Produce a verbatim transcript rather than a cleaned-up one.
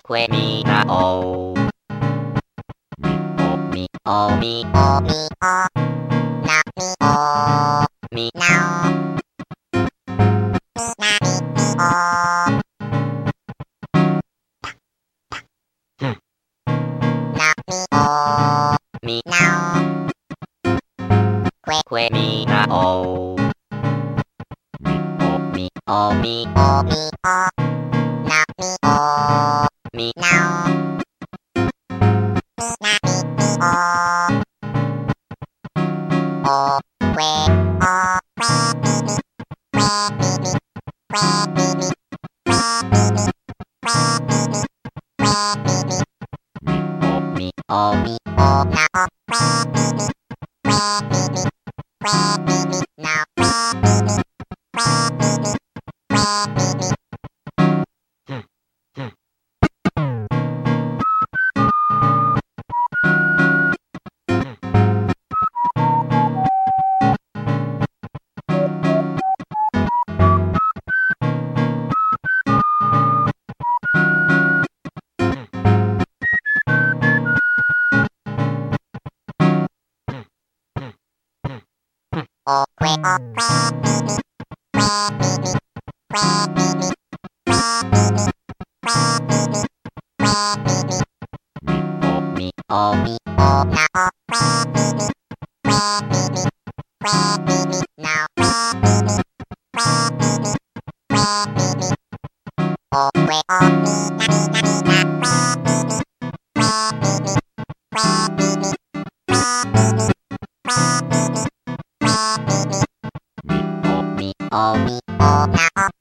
que mi na o mi o mi o mi o na mi o mi na o mi na mi mi o na mi o mi na o que que mi na o mi o mi o mi o na mi o mi na o mi na mi mi o o que o que mi mi que mi mi que mi mi que mi mi que mi mi que mi mi mi o mi o na o que mi mi que mi mi que mi mi na que mi mi que mi mi que mi mi o que o que mi mi que mi mi que mi mi que mi mi que mi mi que mi mi mi o mi o na o que mi mi que mi mi que mi mi na que mi mi que mi mi que mi mi o que o mi na mi na mi na que mi mi que mi mi que mi mi que mi mi que mi mi que mi mi mi o mi o mi o na o